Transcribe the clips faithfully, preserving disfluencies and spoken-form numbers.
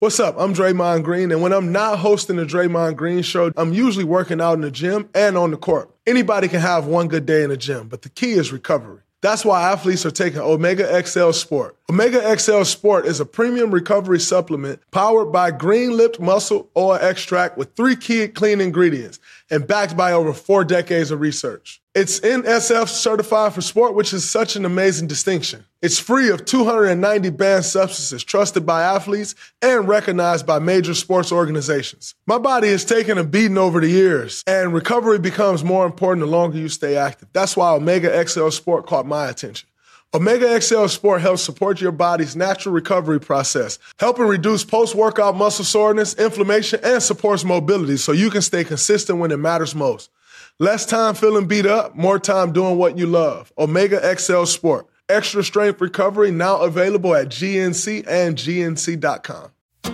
What's up? I'm Draymond Green, and when I'm not hosting the Draymond Green Show, I'm usually working out in the gym and on the court. Anybody can have one good day in the gym, but the key is recovery. That's why athletes are taking Omega X L Sport. Omega X L Sport is a premium recovery supplement powered by Green-Lipped Muscle Oil Extract with three key clean ingredients and backed by over four decades of research. It's N S F certified for sport, which is such an amazing distinction. It's free of two hundred ninety banned substances trusted by athletes and recognized by major sports organizations. My body has taken a beating over the years, and recovery becomes more important the longer you stay active. That's why Omega X L Sport caught my attention. Omega X L Sport helps support your body's natural recovery process, helping reduce post-workout muscle soreness, inflammation, and supports mobility so you can stay consistent when it matters most. Less time feeling beat up, more time doing what you love. Omega X L Sport. Extra strength recovery now available at G N C and G N C dot com.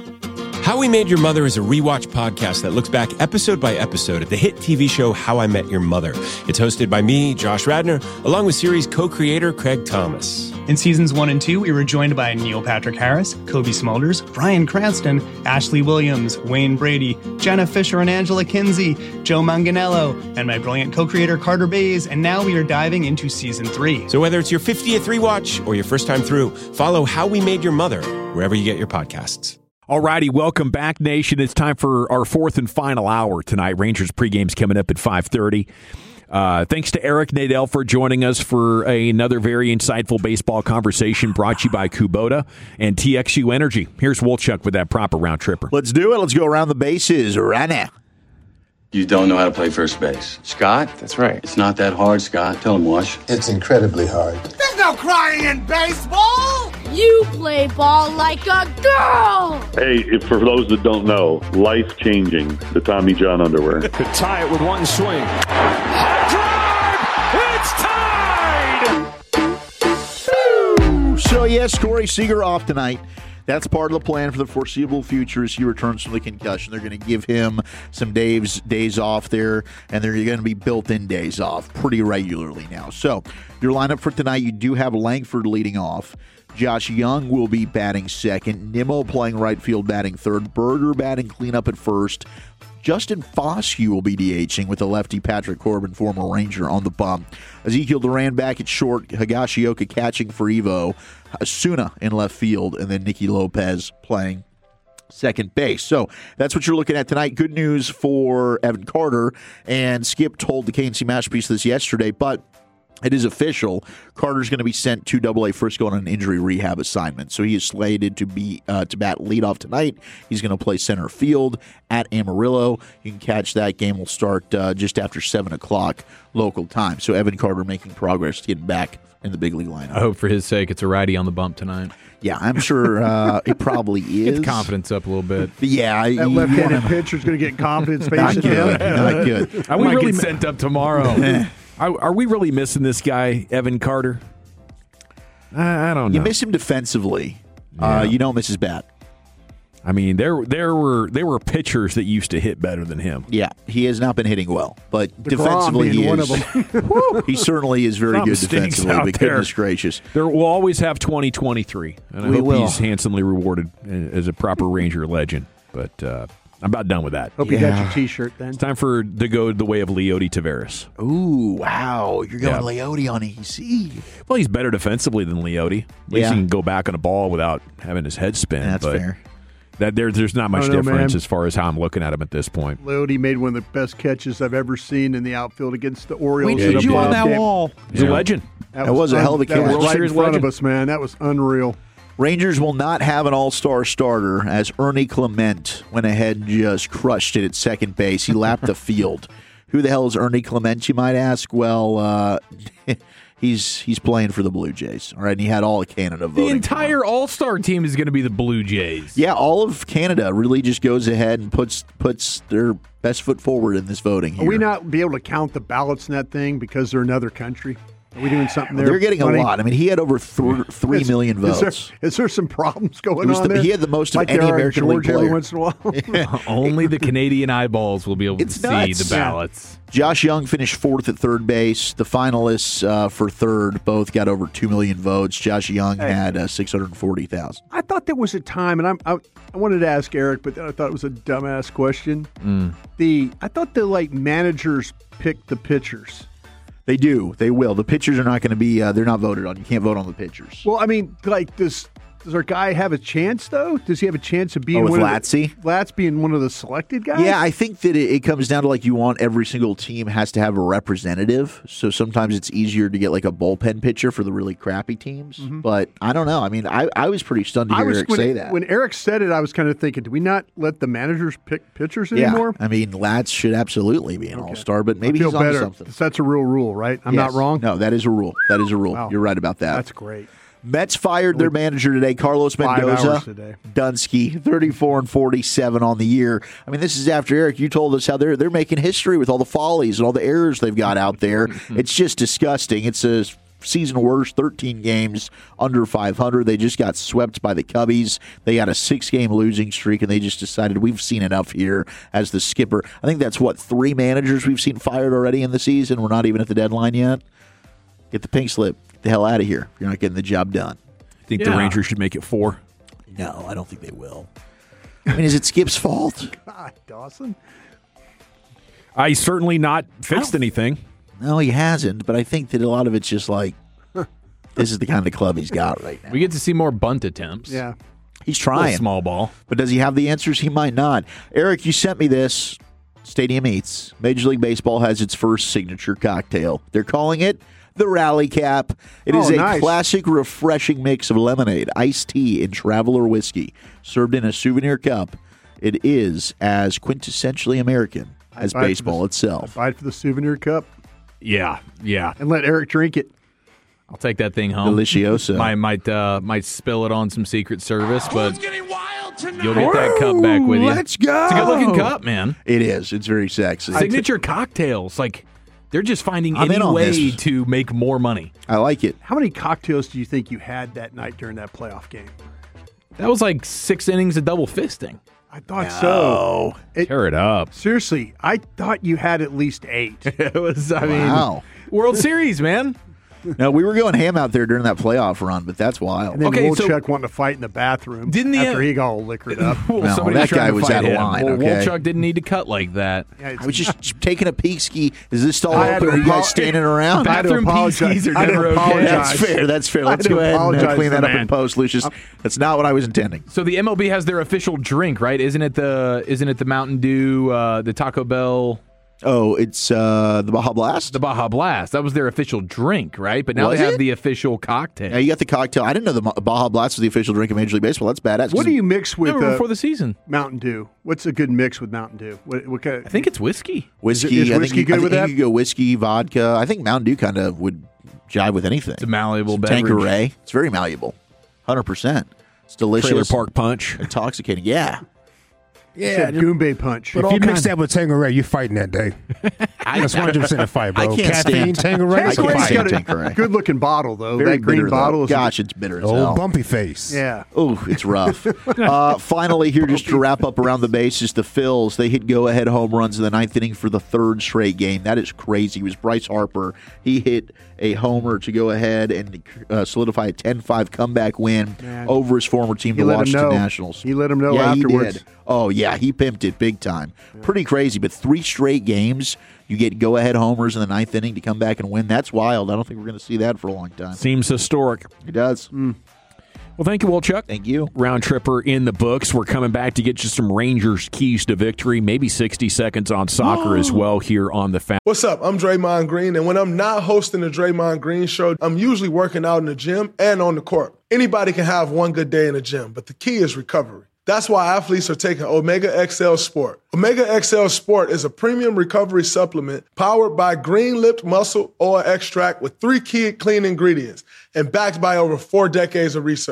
How We Made Your Mother is a rewatch podcast that looks back episode by episode at the hit T V show How I Met Your Mother. It's hosted by me, Josh Radnor, along with series co-creator Craig Thomas. In seasons one and two, we were joined by Neil Patrick Harris, Kobe Smulders, Bryan Cranston, Ashley Williams, Wayne Brady, Jenna Fisher and Angela Kinsey, Joe Manganiello, and my brilliant co-creator Carter Bays, and now we are diving into season three. So whether it's your fiftieth rewatch or your first time through, follow How We Made Your Mother wherever you get your podcasts. All righty, welcome back, Nation. It's time for our fourth and final hour tonight. Rangers pregame's coming up at five thirty. Uh, thanks to Eric Nadel for joining us for a, another very insightful baseball conversation brought to you by Kubota and T X U Energy. Here's Wolchuk with that proper round tripper. Let's do it. Let's go around the bases right now. You don't know how to play first base. Scott? That's right. It's not that hard, Scott. Tell him, Wash. It's incredibly hard. There's no crying in baseball! You play ball like a girl! Hey, if, for those that don't know, life-changing, the Tommy John underwear. Could tie it with one swing. High drive! It's tied! So, yes, Corey Seager off tonight. That's part of the plan for the foreseeable future as he returns from the concussion. They're going to give him some days, days off there, and they're going to be built-in days off pretty regularly now. So your lineup for tonight, you do have Langford leading off. Josh Young will be batting second. Nimmo playing right field, batting third. Berger batting cleanup at first. Justin Foscue will be DHing with the lefty Patrick Corbin, former Ranger, on the bump. Ezekiel Duran back at short. Higashioka catching for Evo. Asuna in left field. And then Nicky Lopez playing second base. So that's what you're looking at tonight. Good news for Evan Carter. And Skip told the K N C Masterpiece this yesterday, but it is official. Carter's going to be sent to Double A Frisco on an injury rehab assignment. So he is slated to be uh, to bat leadoff tonight. He's going to play center field at Amarillo. You can catch that game. Will start uh, just after seven o'clock local time. So Evan Carter making progress getting back in the big league lineup. I hope for his sake it's a righty on the bump tonight. Yeah, I'm sure uh, it probably is. Get the confidence up a little bit. But yeah, that you, left-handed pitcher's going to get confidence facing him. Not good. Are we really get sent up tomorrow? Are, are we really missing this guy, Evan Carter? I, I don't know. You miss him defensively. Yeah. Uh, you don't miss his bat. I mean, there there were there were pitchers that used to hit better than him. Yeah, he has not been hitting well, but DeGrom defensively he one is. Of them. He certainly is very Something good defensively. out But there. goodness gracious, There will always have twenty twenty-three, and I We hope will. he's handsomely rewarded as a proper Ranger legend. But uh, I'm about done with that. Hope you got your T-shirt then. It's time for to go the way of Leody Taveras. Ooh, wow, you're going Yeah. Leody on E C. Well, he's better defensively than Leody. At least Yeah. he can go back on a ball without having his head spin. That's but fair. That there, there's not much I don't know, difference man. as far as how I'm looking at him at this point. Leody made one of the best catches I've ever seen in the outfield against the Orioles. We in need a you on playoff that game. wall. He's Yeah. a legend. That was a un- hell of a That catch. was World right Series in front legend. of us, man. That was unreal. Rangers will not have an all-star starter as Ernie Clement went ahead and just crushed it at second base. He lapped the field. Who the hell is Ernie Clement, you might ask? Well, uh, he's he's playing for the Blue Jays. All right, and he had all of Canada voting. The entire All-Star team is going to be the Blue Jays. Yeah, all of Canada really just goes ahead and puts puts their best foot forward in this voting here. Are we not be able to count the ballots in that thing because they're another country? Are we doing something there? They're getting funny? a lot. I mean, he had over th- three Is- million votes. Is there, is there some problems going It was on the- there? he had the most of like any there are in American League Georgia every player. once in a while. Only the Canadian eyeballs will be able It's to nuts. see the ballots. Josh Young finished fourth at third base. The finalists uh, for third both got over two million votes. Josh Young Hey. had uh, six hundred forty thousand. I thought there was a time, and I'm, I, I wanted to ask Eric, but then I thought it was a dumbass question. Mm. The I thought the like managers picked the pitchers. They do. They will. The pitchers are not going to be, uh, they're not voted on. You can't vote on the pitchers. Well, I mean, like, does does our guy have a chance though? Does he have a chance of being Oh, with one Latsy? of the, Latz being one of the selected guys? Yeah, I think that it, it comes down to like you want every single team has to have a representative. So sometimes it's easier to get like a bullpen pitcher for the really crappy teams. Mhm. But I don't know. I mean, I, I was pretty stunned to I hear was Eric when, say that. when Eric said it, I was kind of thinking, do we not let the managers pick pitchers yeah, anymore? I mean, Latz should absolutely be an all-star, but maybe I feel he's on better. something. That's a real rule, right? I'm not Yes. wrong. No, that is a rule. That is a rule. Wow. You're right about that. That's great. Mets fired their manager today, Carlos Five Mendoza. hours today. Dunsky, thirty-four and forty-seven on the year. I mean, this is after Eric. You told us how they're they're making history with all the follies and all the errors they've got out there. It's just disgusting. It's a season worst, thirteen games under five hundred. They just got swept by the Cubbies. They had a six-game losing streak, and they just decided we've seen enough here as the skipper. I think that's what three managers we've seen fired already in the season. We're not even at the deadline yet. Get the pink slip. Get the hell out of here. You're not getting the job done. I think Yeah. the Rangers should make it four. No, I don't think they will. I mean, is it Skip's fault? God, Dawson. I certainly not fixed anything. No, he hasn't. But I think that a lot of it's just like, this is the kind of club he's got right now. We get to see more bunt attempts. Yeah. He's trying. Small ball. But does he have the answers? He might not. Eric, you sent me this. Stadium Eats. Major League Baseball has its first signature cocktail. They're calling it the Rally Cap. It is Oh, a nice. classic, refreshing mix of lemonade, iced tea, and Traveler whiskey, served in a souvenir cup. It is as quintessentially American as I'd buy it for baseball the- itself. I'd buy it for the souvenir cup Yeah, yeah. and let Eric drink it. I'll take that thing home. Delicioso. Might might uh, might spill it on some Secret Service, but you'll get that cup back with you. Let's go. It's a good looking cup, man. It is. It's very sexy. Signature cocktails, like they're just finding I'm in any on way this. to make more money. I like it. How many cocktails do you think you had that night during that playoff game? That was like six innings of double fisting. I thought so. It, Tear it up. seriously, I thought you had at least eight. It was. I Wow. mean, World Series, man. No, we were going ham out there during that playoff run, but that's wild. And then Okay, so- Wolchuk wanting to fight in the bathroom Didn't he after have- he got all liquored up. Well, No, somebody that was trying guy to was fight out of him. line, Well, okay? Wolchuk didn't need to cut like that. Yeah, it's- I was just taking a peek ski. Is this all I had open? to Are you guys apo- standing around? I had to Bathroom apologize. P Cs are I had to never okay. apologize. That's fair. That's fair. I Let's had to go ahead and uh, apologize clean to that the up man. in post, Lucius. That's not what I was intending. So the M L B has their official drink, right? Isn't it the isn't it the Mountain Dew, uh, the Taco Bell, Oh, it's uh, the Baja Blast. the Baja Blast? That was their official drink, right? But now Was they have it? the official cocktail. Yeah, you got the cocktail. I didn't know the Ma- Baja Blast was the official drink of Major League Baseball. That's badass. What do you mix with Remember uh, before the season? Mountain Dew? What's a good mix with Mountain Dew? What, what kind of, I think it's whiskey. Whiskey. Is I think whiskey you, good I think with you that? could go whiskey, vodka. I think Mountain Dew kind of would jive with anything. It's a malleable beverage. Tanqueray. It's very malleable. one hundred percent. It's delicious. Trailer Park Punch. Intoxicating. Yeah. yeah, Goombay punch? If you mix that with Tanqueray, you're fighting that day. That's one hundred percent a fight, bro. I can't Caffeine, stand- Tanqueray, I it's a can't fight. stand got Tanqueray. a good looking bottle though. Very that green bitter, though. bottle is Gosh, it's bitter as Old hell. bumpy face. yeah. Oh, it's rough. uh, finally, here just to wrap up around the bases, the Phils, they hit go-ahead home runs in the ninth inning for the third straight game. That is crazy. It was Bryce Harper. He hit a homer to go ahead and uh, solidify a ten five comeback win Man. over his former team, He the let him Washington know. Nationals. He let him know yeah, afterwards. He did. Oh, yeah, he pimped it big time. Pretty crazy, but three straight games, you get go-ahead homers in the ninth inning to come back and win. That's wild. I don't think we're going to see that for a long time. Seems historic. It does. Mm. Well, thank you, Wolchuk. Thank you. Round tripper in the books. We're coming back to get you some Rangers keys to victory, maybe sixty seconds on soccer as well here on the Fan. What's up? I'm Draymond Green, and when I'm not hosting the Draymond Green Show, I'm usually working out in the gym and on the court. Anybody can have one good day in the gym, but the key is recovery. That's why athletes are taking Omega X L Sport. Omega X L Sport is a premium recovery supplement powered by green-lipped muscle oil extract with three key clean ingredients and backed by over four decades of research.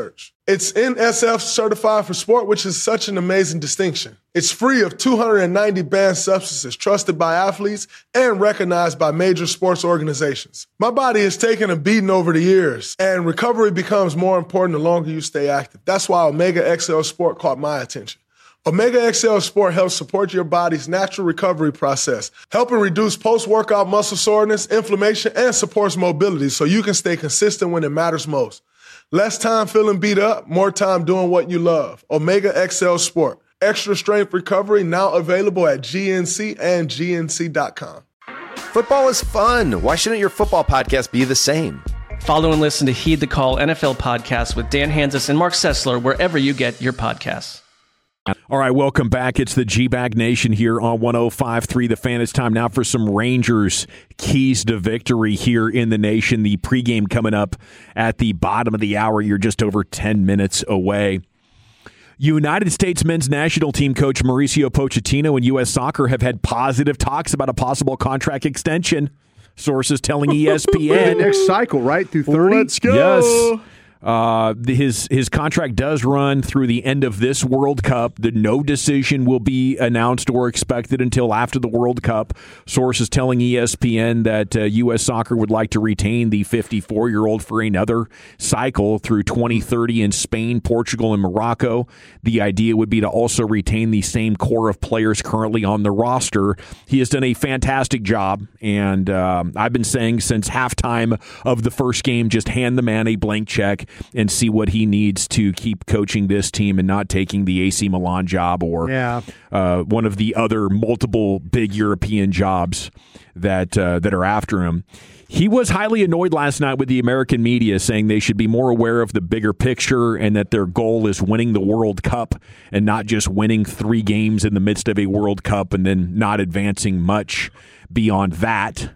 It's N S F certified for sport, which is such an amazing distinction. It's free of two hundred ninety banned substances, trusted by athletes and recognized by major sports organizations. My body has taken a beating over the years, and recovery becomes more important the longer you stay active. That's why Omega X L Sport caught my attention. Omega X L Sport helps support your body's natural recovery process, helping reduce post-workout muscle soreness, inflammation, and supports mobility so you can stay consistent when it matters most. Less time feeling beat up, more time doing what you love. Omega X L Sport. Extra strength recovery now available at G N C and G N C dot com. Football is fun. Why shouldn't your football podcast be the same? Follow and listen to Heed the Call N F L podcast with Dan Hanzus and Mark Sessler wherever you get your podcasts. All right, welcome back. It's the G-Bag Nation here on one oh five point three The Fan. It's time now for some Rangers keys to victory here in the nation. The pregame coming up at the bottom of the hour. You're just over ten minutes away. United States men's national team coach Mauricio Pochettino and U S Soccer have had positive talks about a possible contract extension. Sources telling E S P N. Next cycle, right? Through thirty? Let's go. Yes. Uh, his his contract does run through the end of this World Cup. The no decision will be announced or expected until after the World Cup. Sources telling E S P N that uh, U S Soccer would like to retain the fifty-four-year-old for another cycle through twenty thirty in Spain, Portugal, and Morocco. The idea would be to also retain the same core of players currently on the roster. He has done a fantastic job, and um, I've been saying since halftime of the first game, just hand the man a blank check and see what he needs to keep coaching this team and not taking the A C Milan job or yeah. uh, one of the other multiple big European jobs that uh, that are after him. He was highly annoyed last night with the American media, saying they should be more aware of the bigger picture and that their goal is winning the World Cup and not just winning three games in the midst of a World Cup and then not advancing much beyond that.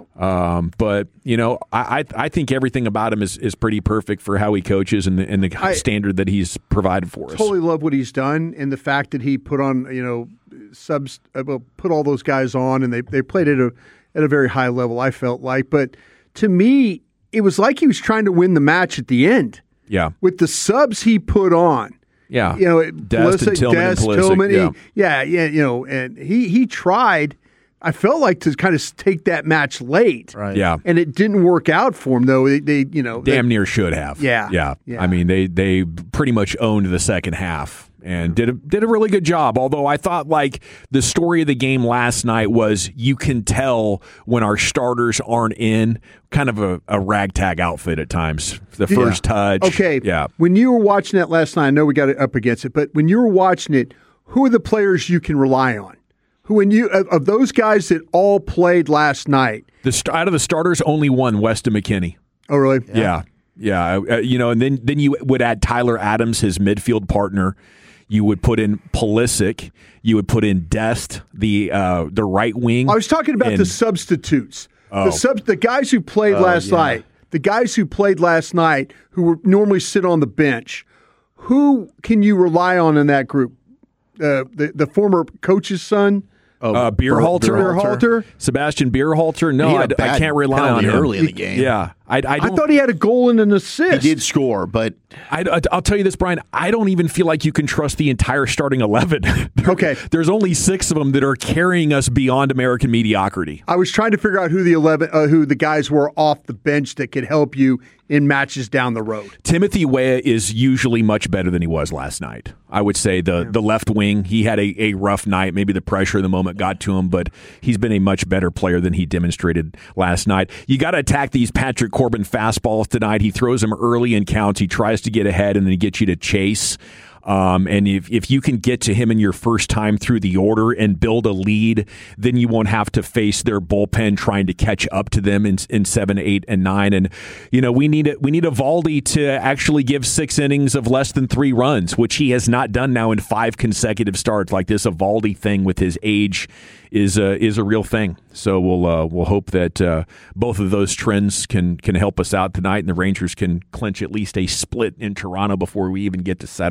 Um, but, you know, I, I I think everything about him is, is pretty perfect for how he coaches and the, and the I standard that he's provided for us. Totally love what he's done and the fact that he put on, you know, subs, well, put all those guys on and they, they played at a, at a very high level, I felt like. But to me, it was like he was trying to win the match at the end. Yeah. With the subs he put on. Yeah. You know, Dest Pulisic, and Tillman Dest, and Pulisic, Tillman, yeah. He, yeah, yeah, you know, and he, he tried. I felt like to kind of take that match late, right? Yeah, and it didn't work out for him though. They, they you know, damn they, near should have. Yeah, yeah, yeah. I mean, they they pretty much owned the second half and did a, did a really good job. Although I thought like the story of the game last night was you can tell when our starters aren't in, kind of a, a ragtag outfit at times. The first yeah. touch, okay, yeah. When you were watching that last night, I know we got it up against it, but when you were watching it, who are the players you can rely on? Who, when you of, of those guys that all played last night, the out of the starters, only one, Weston McKennie. Oh, really? Yeah, yeah. yeah. Uh, you know, and then then you would add Tyler Adams, his midfield partner. You would put in Pulisic. You would put in Dest, the uh, the right wing. I was talking about and, the substitutes, oh. the sub, the guys who played Oh, last yeah. night, the guys who played last night who were normally sit on the bench. Who can you rely on in that group? Uh, the the former coach's son. Oh, uh, Beerhalter, Beerhalter, Sebastian Beerhalter. No, I, I can't rely on him early in the game. Yeah, I, I, I thought he had a goal and an assist. He did score, but I, I, I'll tell you this, Brian. I don't even feel like you can trust the entire starting eleven. there, okay, there's only six of them that are carrying us beyond American mediocrity. I was trying to figure out who the eleven, uh, who the guys were off the bench that could help you in matches down the road. Timothy Weah is usually much better than he was last night. I would say the yeah. the left wing, he had a, a rough night. Maybe the pressure of the moment got to him, but he's been a much better player than he demonstrated last night. You got to attack these Patrick Corbin fastballs tonight. He throws them early in counts. He tries to get ahead and then he gets you to chase. Um, and if, if you can get to him in your first time through the order and build a lead, then you won't have to face their bullpen trying to catch up to them in, in seven, eight, and nine. And you know we need a, we need Eovaldi to actually give six innings of less than three runs, which he has not done now in five consecutive starts. Like this Eovaldi thing with his age is a, is a real thing. So we'll uh, we'll hope that uh, both of those trends can can help us out tonight, and the Rangers can clinch at least a split in Toronto before we even get to Saturday. That'd be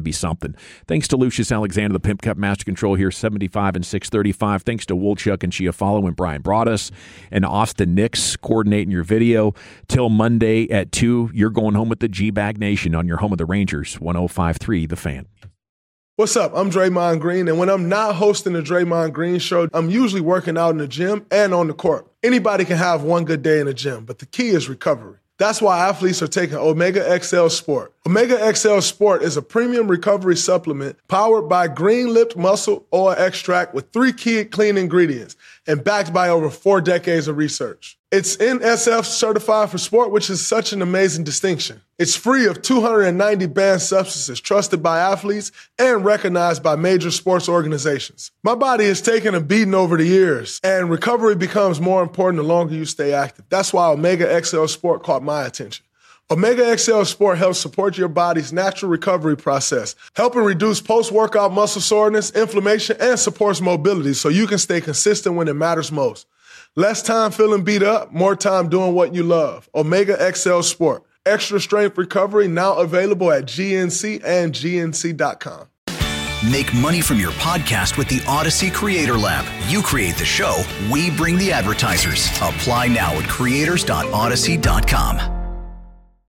be something. Thanks to Lucius Alexander, the Pimp Cup Master Control here, seventy-five and six thirty-five. Thanks to Woolchuck and Chiafalo and Brian Broaddus and Austin Nix coordinating your video. Till Monday at two, you're going home with the G-Bag Nation on your home of the Rangers, one oh five point three The Fan. What's up? I'm Draymond Green, and when I'm not hosting the Draymond Green Show, I'm usually working out in the gym and on the court. Anybody can have one good day in the gym, but the key is recovery. That's why athletes are taking Omega X L Sport. Omega X L Sport is a premium recovery supplement powered by green-lipped muscle oil extract with three key clean ingredients and backed by over four decades of research. It's N S F certified for sport, which is such an amazing distinction. It's free of two hundred ninety banned substances trusted by athletes and recognized by major sports organizations. My body has taken a beating over the years, and recovery becomes more important the longer you stay active. That's why Omega X L Sport caught my attention. Omega X L Sport helps support your body's natural recovery process, helping reduce post-workout muscle soreness, inflammation, and supports mobility so you can stay consistent when it matters most. Less time feeling beat up, more time doing what you love. Omega X L Sport. Extra strength recovery now available at G N C and G N C dot com. Make money from your podcast with the Odyssey Creator Lab. You create the show, we bring the advertisers. Apply now at creators dot odyssey dot com.